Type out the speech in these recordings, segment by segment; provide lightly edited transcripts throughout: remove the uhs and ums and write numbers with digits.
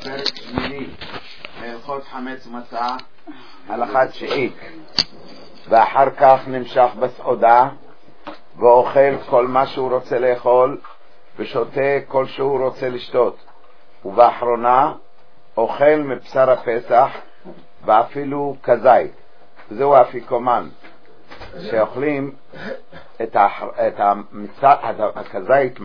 פרק שמיני מהלכות חמץ ומצה, הלכה תשיעית. ואחר כך נמשך בסעודה ואוכל כל מה שהוא רוצה לאכול ושותה כל שהוא רוצה לשתות, ובאחרונה אוכל מבשר הפסח ואפילו כזית. זהו האפיקומן, שאוכלים את הכזית,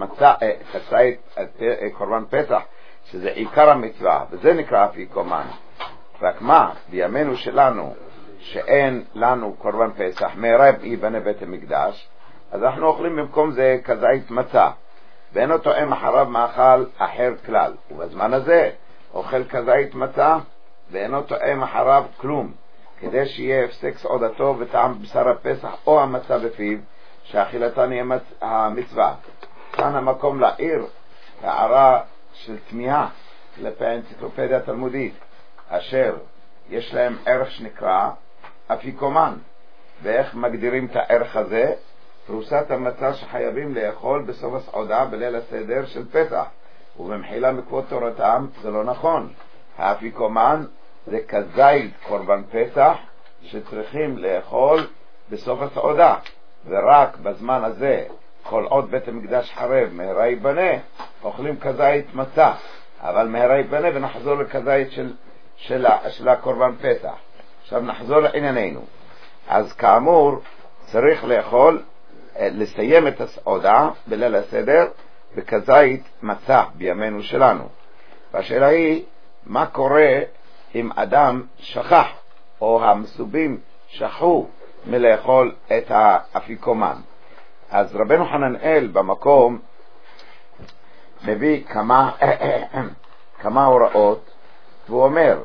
קורבן פסח, שזה עיקר המצווה, וזה נקרא אפיקומן. רק מה, בימינו שלנו שאין לנו קורבן פסח, מערב ייבנה בית המקדש, אז אנחנו אוכלים במקום זה כזית מצה, ואין אותו עם אחריו מאכל אחר כלל. ובזמן הזה אוכל כזית מצה ואין אותו עם אחריו כלום, כדי שיהיה הפסק סעודתו וטעם בשר הפסח או המצה בפיו, שאכילתן יהיה המצווה. כאן המקום להעיר הערה של תמיהה כלפי האנציקלופדיה התלמודית, אשר יש להם ערך שנקרא אפיקומן. ואיך מגדירים את הערך הזה? פרוסת המצה שחייבים לאכול בסוף הסעודה בליל הסדר של פסח, ובמחילה מכבוד תורתם. זה לא נכון. האפיקומן זה כזית קורבן פסח שצריכים לאכול בסוף הסעודה, ורק בזמן הזה, כל עוד בית המקדש חרב מהרה ייבנה, אוכלים כזית מצה, אבל מהרה ייבנה ונחזור לכזית של הקורבן פסח. עכשיו נחזור לענייננו. אז כאמור צריך לאכול, לסיים את הסעודה בליל הסדר בכזית מצה בימינו שלנו. והשאלה היא, מה קורה אם אדם שכח, או המסובים שכחו מלאכול את האפיקומן? אז רבנו חננאל במקום מביא כמה הוראות, והוא אומר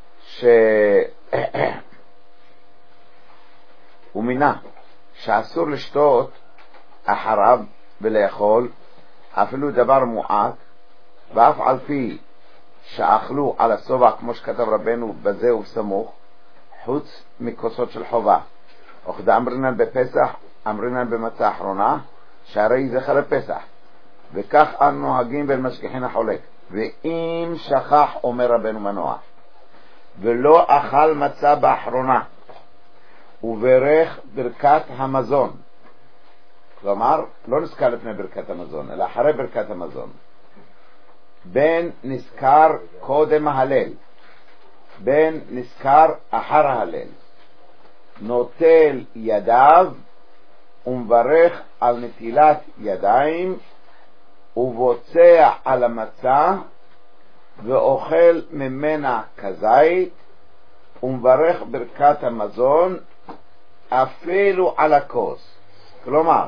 הוא מינה שאסור לשתות אחריו ולאכול אפילו דבר מועט, ואף על פי שאכלו על הסובע, כמו שכתב רבנו בזה ובסמוך, חוץ מכוסות של חובה. וכדה אמרינן בפסח, אמרינן במצה האחרונה, שהרי זכר הפסח, וכך אנו נוהגים בין משגיחין החולק. ואם שכח, אומר רבנו מנוח, ולא אכל מצה באחרונה וברך ברכת המזון, כלומר לא נזכר לפני ברכת המזון אלא אחרי ברכת המזון, בין נזכר קודם ההלל בין נזכר אחר ההלל, נוטל ידיו ומברך על נטילת ידיים, ובוצע על המצה ואוכל ממנה כזית, ומברך ברכת המזון אפילו על הכוס. כלומר,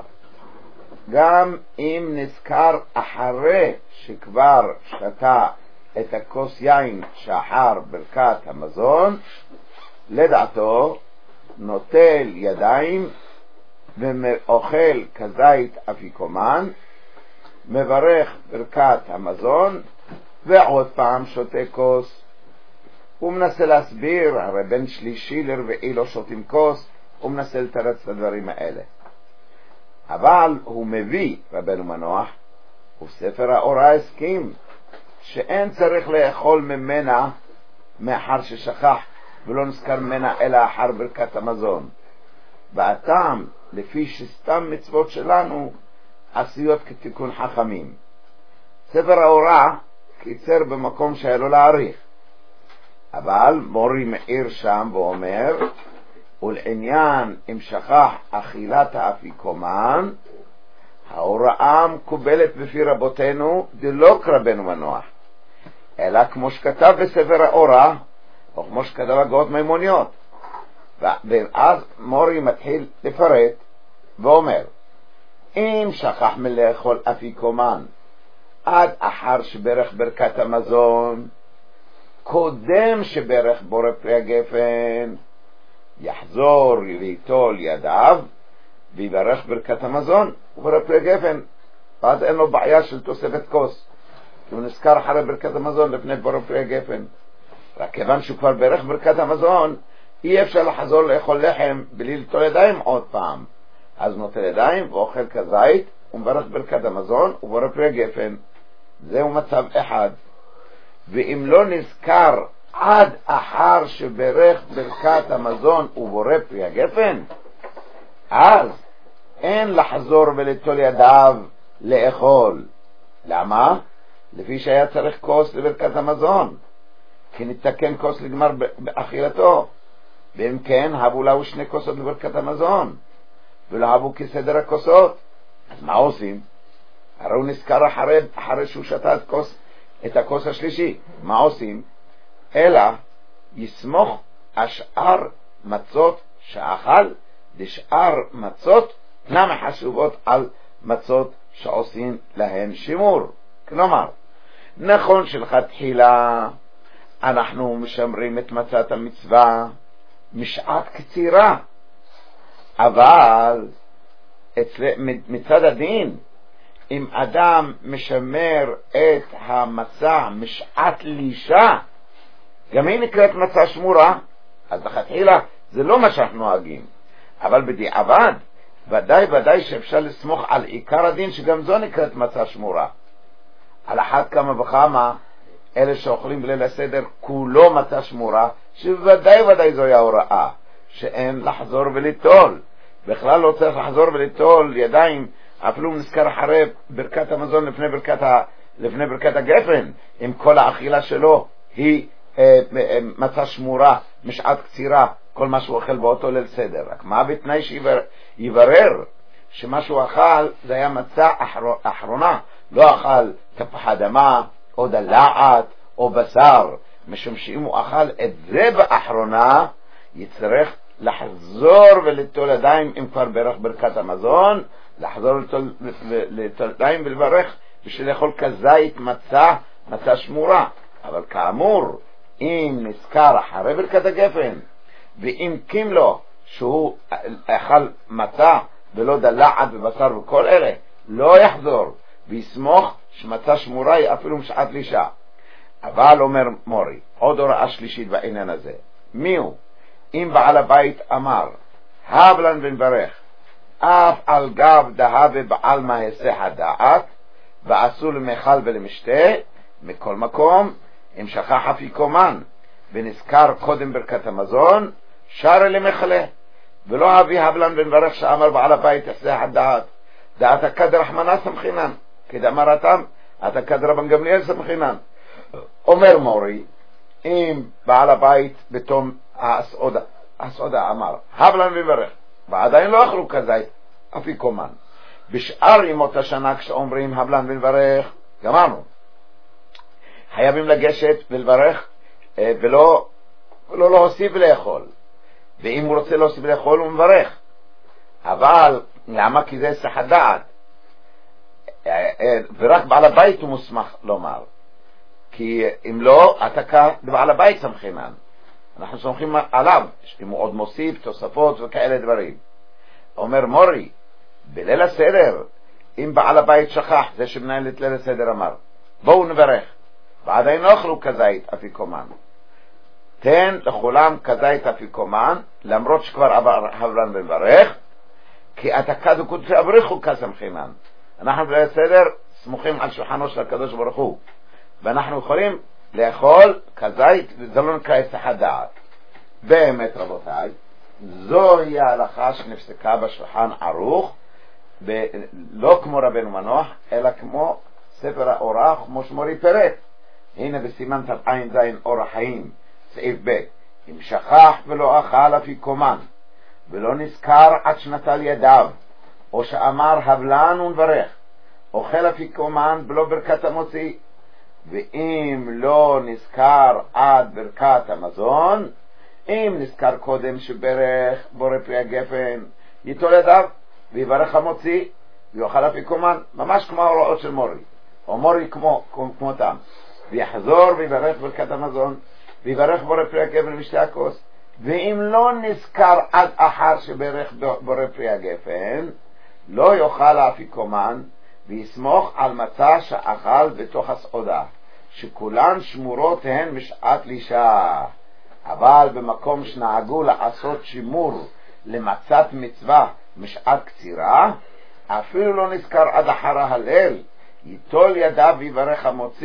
גם אם נזכר אחרי שכבר שתה את הכוס יין שאחר ברכת המזון, לדעתו נוטל ידיים ואוכל כזית אפיקומן, מברך ברכת המזון ועוד פעם שותה כוס. הוא מנסה להסביר, הרי בין שלישי לרביעי לא שותים כוס, הוא מנסה לתרץ את הדברים האלה. אבל הוא מביא, רבנו מנוח, ובספר האורה הסכים שאין צריך לאכול ממנה מאחר ששכח ולא נזכר ממנה אלא אחר ברכת המזון. והטעם לפי שסתם מצוות שלנו עשויות כתיקון חכמים. ספר האורה קיצר במקום שהיה לו להאריך, אבל מורי מאיר שם ואומר, ולעניין אם שכח אכילת האפיקומן, ההוראה מקובלת בפי רבותינו דלא כרבנו מנוח, אלא כמו שכתב בספר האורה, או כמו שכתב הגאות מימוניות. ואז מורי מתחיל לפרט ואומר, אם שכח מלאכול אפיקומן עד אחר שברך ברכת המזון, קודם שברך בורא פרי הגפן, יחזור ליטול ידיו ויברך ברכת המזון ובורא פרי הגפן, ואז אין לו בעיה של תוספת כוס, כי הוא נזכר אחרי ברכת המזון לפני בורא פרי הגפן. רק כיוון שהוא כבר ברך ברכת המזון, אי אפשר לחזור לאכול לחם בלי ליטול ידיים עוד פעם, אז נוטל ידיים ואוכל כזית ומברך ברכת המזון ובורא פרי הגפן. זהו מצב אחד. ואם לא נזכר עד אחר שברך ברכת המזון ובורא פרי הגפן, אז אין לחזור ולטול ידיו לאכול. למה? לפי שהיה צריך כוס לברכת המזון, כי נתקן כוס לגמר באכילתו, ואם כן הבו לו 2 כוסות לברכת המזון, ולא הבו כסדר הכוסות. אז מה עושים? הרי הוא נזכר אחרי שהוא שתה את הכוס השלישי. מה עושים? אלא יסמוך השאר מצות שאכל, לשאר מצות נמה חשובות על מצות שעושים להן שימור. כלומר, נכון שלכתחילה אנחנו משמרים את מצת המצווה משעת קצירה, אבל מצד הדין, אם אדם משמר את המצה משעת לישה, גם היא נקראת מצה שמורה, אז לכתחילה זה לא מה שאנחנו נוהגים. אבל בדיעבד ודאי שאפשר לסמוך על עיקר הדין שגם זו נקראת מצה שמורה. על אחת כמה וכמה אלה שאוכלים בליל הסדר כולו מצה שמורה, שוודאי זוהי ההוראה שאין לחזור וליטול. בכלל לא צריך לחזור וליטול ידיים, אפילו נזכר אחרי ברכת המזון לפני ברכת הגפן, אם כל האכילה שלו היא מצה שמורה משעת קצירה, כל מה שהוא אוכל באותו ליל סדר. רק מה בתנאי שיברר שמה שהוא אכל זה היה מצה אחרונה, לא אכל תפוח אדמה או דלעת או בשר, משום שאם הוא אכל את זה באחרונה יצטרך לחזור ולטול ידיים, אם כבר ברך ברכת המזון, לחזור ולטול ידיים ולברך בשביל לאכול כזית מצה שמורה. אבל כאמור, אם נזכר אחרי ברכת הגפן ואם קים לו שהוא אכל מצה ולא דלעת ובשר וכל אלה, לא יחזור ויסמוך שמצה שמורה היא אפילו משעת לישה. אבל אומר מורי, עוד הוראה שלישית בעניין הזה, מיהו? אם בעל הבית אמר הבלן ונברך אף על גב דהבה בעל מהסה הדעת ועשו למחל ולמשתה, מכל מקום אם שכח אפיקומן ונזכר קודם ברכת המזון, שר למחלה, ולא הביא הבלן ונברך שאמר בעל הבית יסה הדעת, דעת הקד רחמנה סמכינן, כדאמרתם את הקד רבן גמליאל סמכינן. אומר מורי, אם בעל הבית בתום הסעודה אמר הבלן ונברך ועדיין לא אכלו כזית אפיקומן, בשאר ימות השנה כשאומרים הבלן ונברך גמרנו, חייבים לגשת ולברך ולא להוסיף לאכול, ואם הוא רוצה להוסיף לאכול הוא מברך. אבל למה? כי זה היסח הדעת, ורק בעל הבית הוא מוסמך לומר, כי אם לא אתה בעל הבית סמכינן, אנחנו סומכים עליו אם הוא עוד מוסיף תוספות וכאלה דברים. אומר מורי, בליל הסדר אם בעל הבית שכח, זה שמנהל את ליל הסדר אמר בואו נברך ועדיין לא אכלו כזית אפיקומן, תן לכולם כזית אפיקומן למרות שכבר עבר הבלן וברך, כי אתה כדו קודשי אבריחו כסמכינן. אנחנו בליל הסדר סמוכים על שולחנו של הקדוש ברוך הוא, ואנחנו יכולים לאכול כזית, וזה לא נקרא היסח הדעת. באמת רבותיי, זוהי ההלכה שנפסקה בשולחן ערוך, לא כמו רבנו מנוח אלא כמו ספר האורח, כמו שמורי פרט. הנה בסימן תע"ז אור החיים סעיף ב', אם שכח ולא אכל אפיקומן ולא נזכר עד שנטל ידיו, או שאמר הבלן ונברך, אוכל אפיקומן ולא ברכת המוציא, ואם לא נזכר עד ברכת המזון, אם נזכר קודם שברך בורא פרי הגפן, ייטול ידיו ויברך המוציא ויאכל אפיקומן, ממש כמו ההוראות של מורי, או מורי כמותם, ויחזור ויברך ברכת המזון ויברך בורא פרי הגפן משתי הכוס. ואם לא נזכר עד אחר שברך בורא פרי הגפן, לא יאכל האפיקומן ויסמוך על מצה שאכל בתוך הסעודה, שכולן שמורות הן משעת לישה. אבל במקום שנהגו לעשות שימור למצת מצווה משעת קצירה, אפילו לא נזכר עד אחר ההלל, ייטול ידיו ויברך המוציא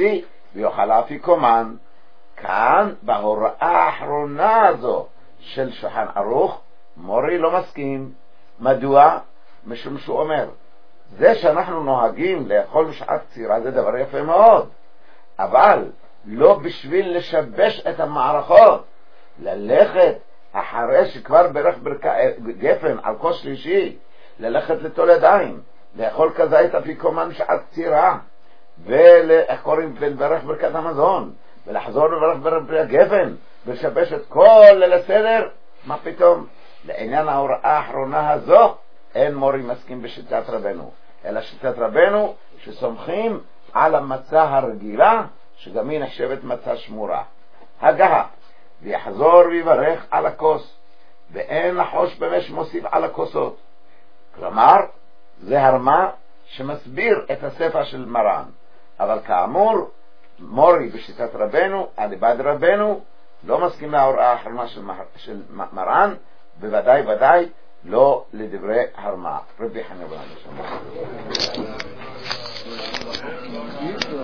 ויוכל אפיקומן. כאן בהוראה האחרונה הזו של שולחן ערוך מורי לא מסכים. מדוע? משום שהוא אומר זה שאנחנו נוהגים לאכול בשעה קצירה זה דבר יפה מאוד, אבל לא בשביל לשבש את המערכות, ללכת אחרי שכבר ברך גפן על כוס שלישי, ללכת לטול ידיים, לאכול כזית אפיקומן בשעה קצירה, ולברך ברכת המזון, ולחזור לברך ברכת גפן, ולשבש את כל ליל הסדר. מה פתאום? לעניין ההוראה האחרונה הזו אין מורי מסכים בשיטת רבנו, אלא שיטת רבנו שסומכים על המצה הרגילה, שגם היא נחשבת מצה שמורה. הגה ויחזור ויברך על הכוס, ואין לחוש במש מוסיף על הכוסות. כלומר זה הרמה שמסביר את הספר של מרן, אבל כאמור מורי בשיטת רבנו על יד רבנו לא מסכים להוראה האחרונה של מרן, בוודאי לא לדברי הרמה. רבי חנינא בן עקשיא.